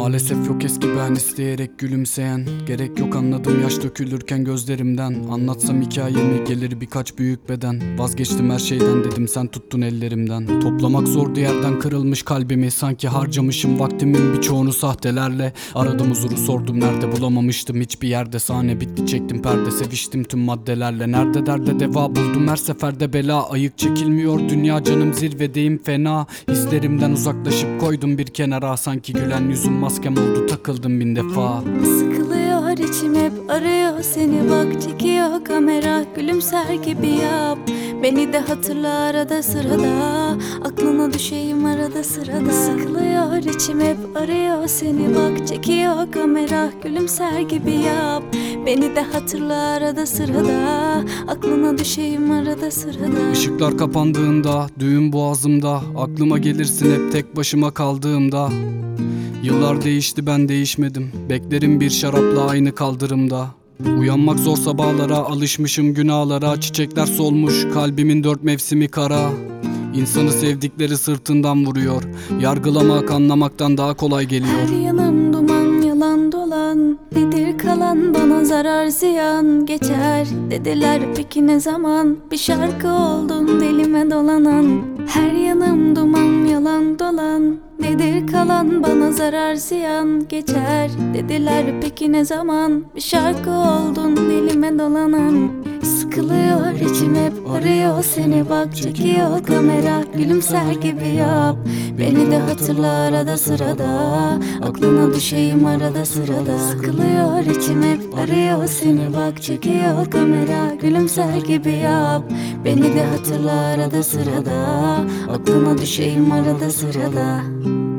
Maalesef yok eski ben, isteyerek gülümseyen. Gerek yok anladım yaş dökülürken gözlerimden. Anlatsam hikayemi gelir birkaç büyük beden. Vazgeçtim her şeyden dedim, sen tuttun ellerimden. Toplamak zordu yerden kırılmış kalbimi. Sanki harcamışım vaktimin birçoğunu sahtelerle. Aradım huzuru, sordum nerede, bulamamıştım hiçbir yerde. Sahne bitti, çektim perde, seviştim tüm maddelerle. Nerede derde deva buldum, her seferde bela. Ayık çekilmiyor dünya, canım zirvedeyim fena. Hislerimden uzaklaşıp koydum bir kenara. Sanki gülen yüzüm maskem oldu, takıldım bin defa. Sıkılıyor içim, hep arıyor seni, bak çekiyor kamera. Gülümser gibi yap, beni de hatırla arada sırada. Aklına düşeyim arada sırada. Sıkılıyor içim, hep arıyor seni, bak çekiyor kamera. Gülümser gibi yap, beni de hatırla arada sırada. Aklına düşeyim arada sırada. Işıklar kapandığında, düğün boğazımda. Aklıma gelirsin hep tek başıma kaldığımda. Yıllar değişti, ben değişmedim. Beklerim bir şarapla aynı kaldırımda. Uyanmak zor sabahlara, alışmışım günahlara. Çiçekler solmuş, kalbimin dört mevsimi kara. İnsanı sevdikleri sırtından vuruyor. Yargılamak anlamaktan daha kolay geliyor. Her yanım duman, yalan dolan. Nedir kalan, bana zarar ziyan. Geçer dediler, peki ne zaman? Bir şarkı oldun dilime dolanan. Her yanım duman, yalan dolan. Nedir kalan, bana zarar ziyan. Geçer dediler, peki ne zaman? Bir şarkı oldun dilime dolanan. Sıkılıyor içim, hep arıyor seni, bak çekiyor kamera. Gülümser gibi yap, beni de hatırla arada sırada. Aklına düşeyim arada sırada. Sıkılıyor içim, hep arıyor seni, bak çekiyor kamera. Gülümser gibi yap, beni de hatırla arada sırada. Aklına düşeyim arada sırada.